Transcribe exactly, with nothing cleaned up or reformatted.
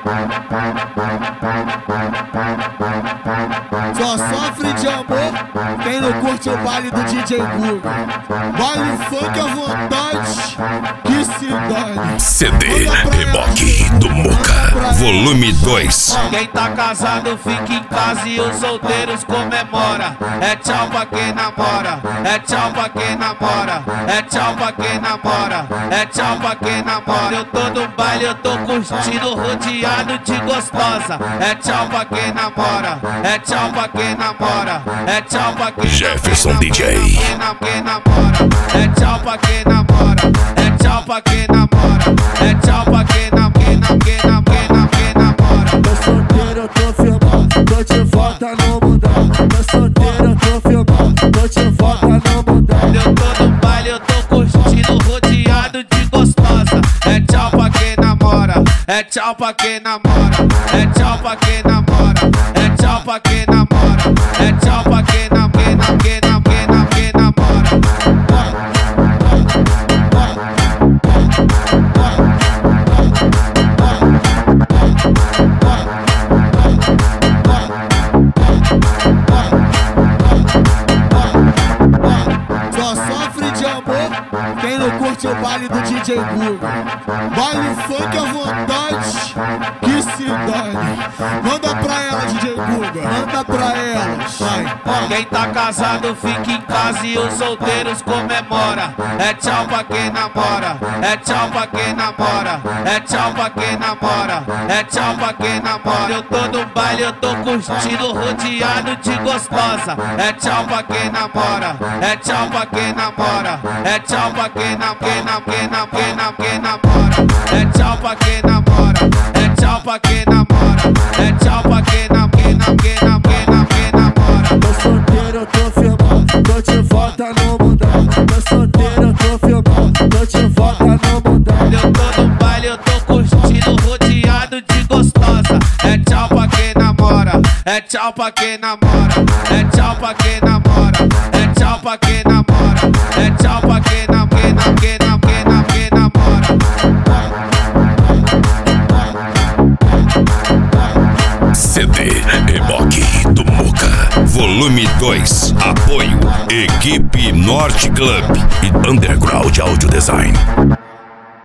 Só sofre de amor quem não curte o baile do D J Guga. Baile funk à vontade, que se dane. C D Reboque do Muca, volume dois. Quem tá casado fica em casa e os solteiros comemora. É tchau pra quem namora, é tchau pra quem namora, é tchau pra quem namora, é tchau pra quem namora. Eu tô no baile, eu tô curtindo, rodeado de gostosa. É tchau pra quem namora, é tchau pra quem namora, é tchau pra quem Jefferson D J. Quem namora, é tchau pra quem namora, é tchau pra quem namora, é tchau pra quem namora, quem namora, quem namora, quem namora. Tô solteiro, eu tô filmando, tô de volta no mundão. Tô solteiro, eu tô filmando, tô de volta no mundão. Eu tô no baile, eu tô curtindo, rodeado de gostosa. É tchau pra quem namora, é tchau pra quem namora, é tchau pra quem namora, é tchau pra quem namora, é tchau pra quem namora, quem namora, quem namora, quem namora. Só sofre de amor quem não curte o baile do D J Guga. Baile funk à vontade, que se dane. Manda pra ela, D J Guga, manda pra ela, vai. Quem tá casado fica em casa e os solteiros comemora. É tchau pra quem namora, é tchau pra quem namora, é tchau pra quem namora, é tchau pra quem namora. Eu tô no baile, eu tô curtindo, rodeado de gostosa. É tchau pra quem namora, é tchau pra quem namora, é tchau pra quem namora, quem namora, quem namora, quem namora. É tchau pra quem namora, é tchau pra quem namora, é tchau pra quem namora, quem namora, quem namora, quem namora. Tô solteiro, eu tô filmando, tô de volta no mundão. Tô solteiro, eu tô filmando, tô de volta no mundão. Eu tô no baile, eu tô curtindo, rodeado de gostosa. É tchau pra quem namora, é tchau pra quem namora, é tchau pra quem namora, é tchau pra quem namora, é tchau pra quem namora, quem namora, quem namora, quem namora. C D Reboque do Muca, volume dois. Apoio Equipe Norte Club e Underground Audio Design.